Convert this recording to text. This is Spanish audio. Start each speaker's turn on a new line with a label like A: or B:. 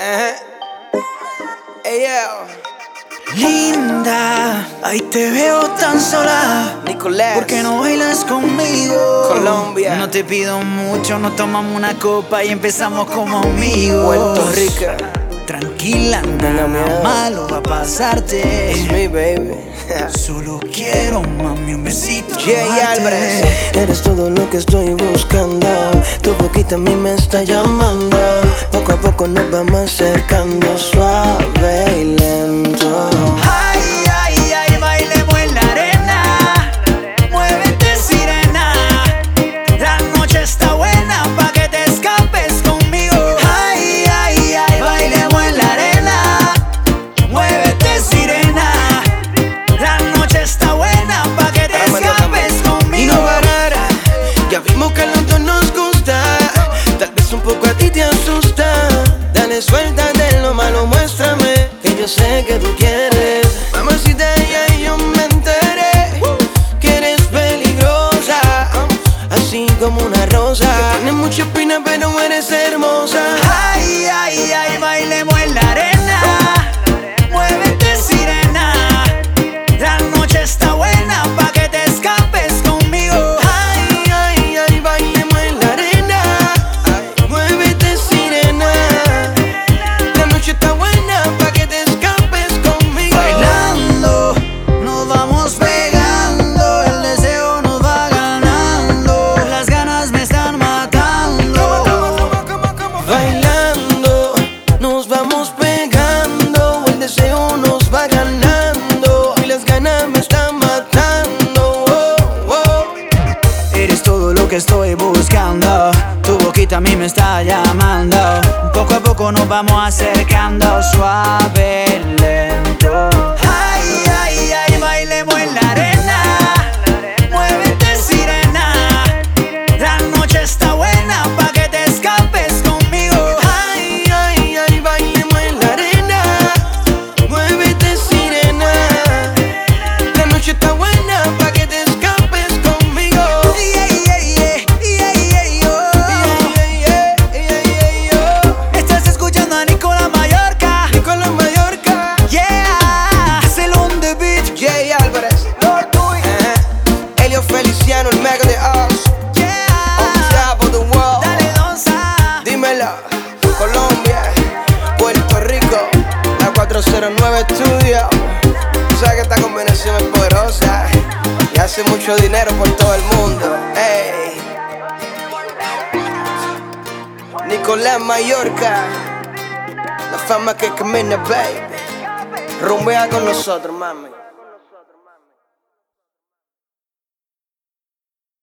A: Ey,
B: Linda, ahí te veo tan sola.
A: Nicolás,
B: ¿Por qué no bailas conmigo?
A: Colombia.
B: No te pido mucho, nos tomamos una copa y empezamos como amigos.
A: Puerto Rico.
B: Tranquila,
A: Tenga
B: nada
A: miedo.
B: malo va a pasarte.
A: It's me, baby.
B: Solo quiero, mami, un besito.
A: Jay
B: amarte.
A: Álvarez.
C: Eres todo lo que estoy buscando. Tu boquita a mí me está llamando. Poco a poco nos vamos acercando, suave y lento.
B: Ay, ay, ay, bailemos en la arena. Muévete, sirena. La noche está buena pa' que te escapes conmigo. Ay, ay, ay, bailemos en la arena. Muévete, sirena. La noche está buena pa' que te escapes
C: Y
B: conmigo.
C: no parar, ya vimos que a los dos nos gusta. Tal vez un poco a ti te asusta. Dale, suéltate lo malo, muéstrame que yo sé que tú quieres. Mamacita, ya yo me enteré que eres peligrosa, así como una rosa. Que tienes mucha espina pero eres hermosa.
B: Ay, ay, ay, bailemos en la arena. Muévete, sirena. La noche está buena pa' que te escapes conmigo.
C: Ay, ay, ay, bailemos en la arena. Muévete, sirena. La noche está buena pa' que te escapes conmigo.
B: Bailando, nos vamos pegando. El deseo nos va ganando. Las ganas me están matando.
C: Bailando, nos vamos pegando. El deseo nos va ganando y las ganas me están matando. Oh, oh.
B: Eres todo lo que estoy buscando. Tu boquita a mí me está llamando. Poco a poco nos vamos acercando, suave, lento. Ay, ay, ay, bailemos en la arena. Muévete, sirena. La noche está buena pa' que te escapes conmigo.
C: Ay, ay, ay, bailemos en la arena. Muévete, sirena. La noche está buena pa' que te escapes conmigo.
B: Yeah, yeah, yeah, yeah, yeah, yo. Estás escuchando a Nicolás Mallorca.
C: Nicolás Mallorca.
B: Yeah, Hazel on the beat.
A: Jay Álvarez.
C: Elio Feliciano, el mega de Oz. On
B: Yeah,
C: top of the world.
B: dale donza.
A: Dímelo. Colombia, Puerto Rico, la 409 Studio. Tú sabes que esta combinación es poderosa y hace mucho dinero por todo el mundo. Ey. Nicolás Mallorca, la fama que camina, baby. Rumbea con nosotros, mami.